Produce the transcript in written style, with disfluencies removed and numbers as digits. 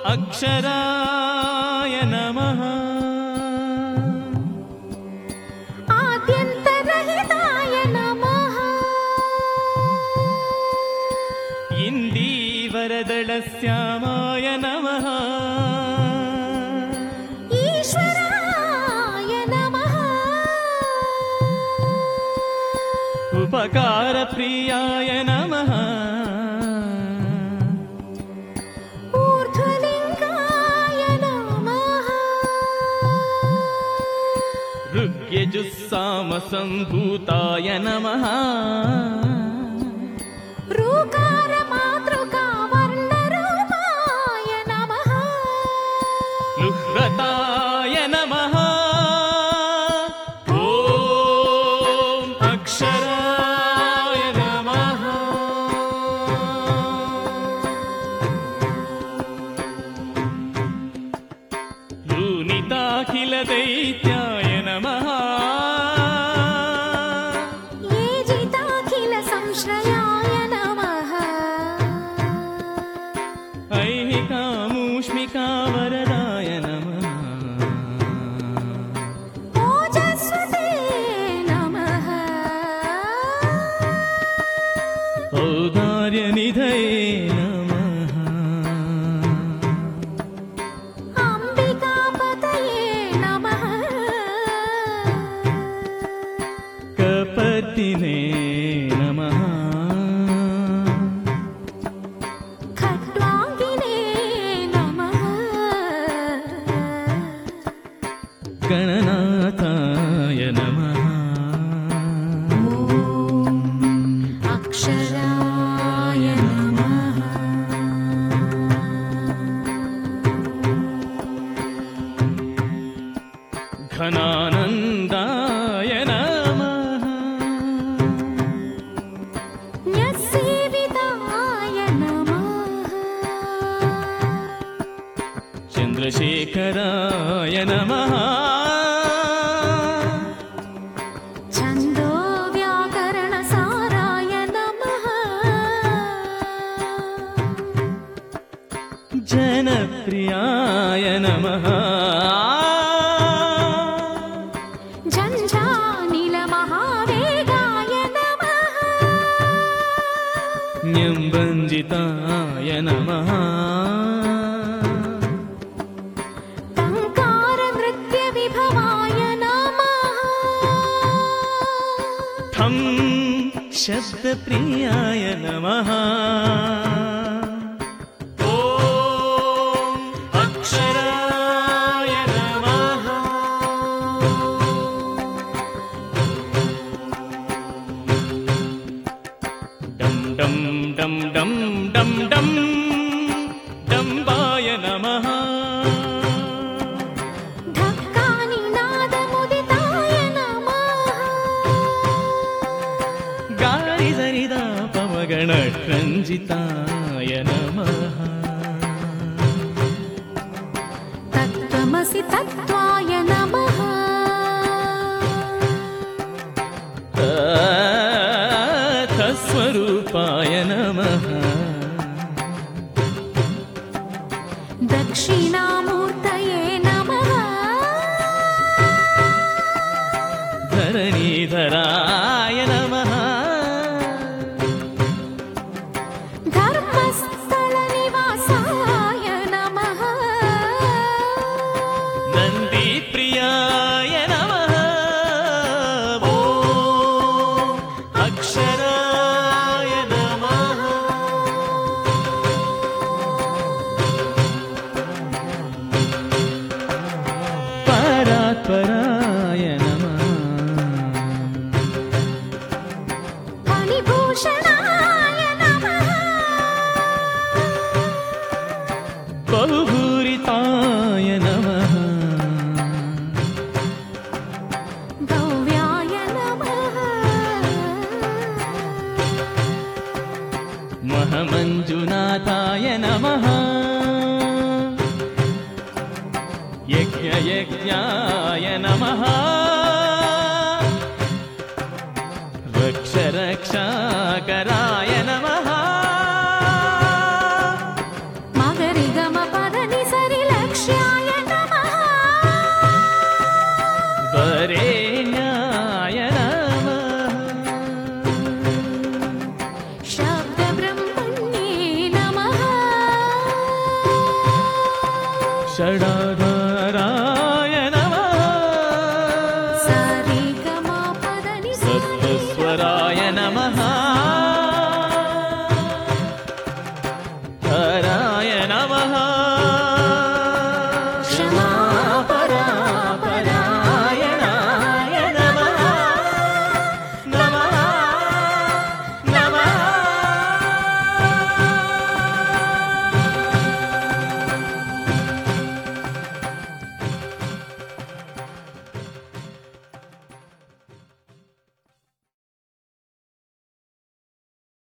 అక్షరాయ నమః ఆద్యంతరహితాయ నమః ఇందీవరదళశ్యామాయ నమః ఈశ్వరాయ నమః ఉపకారప్రియాయ నమః ఊర్ధ్వలింగాయ నమః ఋగ్యజుస్సామసంభూతాయ నమః ఋకార మాతృకా వర్ణరూపాయ నమః లుహ్రతాయ నమః ఓం అక్షరాయ నమః లూనితాఖిల దైత్యాయ నమః ఏజితాఖిల సంశ్రయాయ నమః ఐహికామూష్మికావరదాయ నమః ఓజస్వతే నమః ఔదార్యనిధయే నమః అంబికాపతయే నమః కపర్దినే నమః ఖడ్వాంగినే నమః గణనాథాయ నమః అక్షరాయ నమః ఘనానందాయ నమః న్యస్సేవితాయ నమః చంద్రశేఖరాయ నమః ఛందో వ్యాకరణ సారాయ నమః జనప్రియాయ నమః ఝంఝానిల మహావేగాయ నమః న్యంబంజితాయ నమః టంకార నృత్య విభవాయ నమః ఠం శబ్దప్రియాయ నమః ఓం అక్షరాయ నమః డం డం డం డం డం డం డంబాయ నమః ఢక్కాని నాదముదితాయ నమః గారి సరిదా పవగణరంజితాయ నమః తత్వమసి తత్వాయ నమః తస్వరూపాయ నమః దక్షిణామూర్తయే నమః ధరణీధరాయ నమః ధర్మస్థల నివాసాయ నమః నందిప్రియాయ నమః ఓం అక్షరాయ నమః పరాత్పరాయ నమః ఫణిభూషణాయ నమః బహుభూరితాయ నమః భవ్యాయ నమః మహమంజునాథాయ నమః యజ్ఞయజ్ఞాయ నమః రక్షరక్షాకరాయ నమః మగరి గమ పదని शब्दब्रह्मण्ये नमः षडा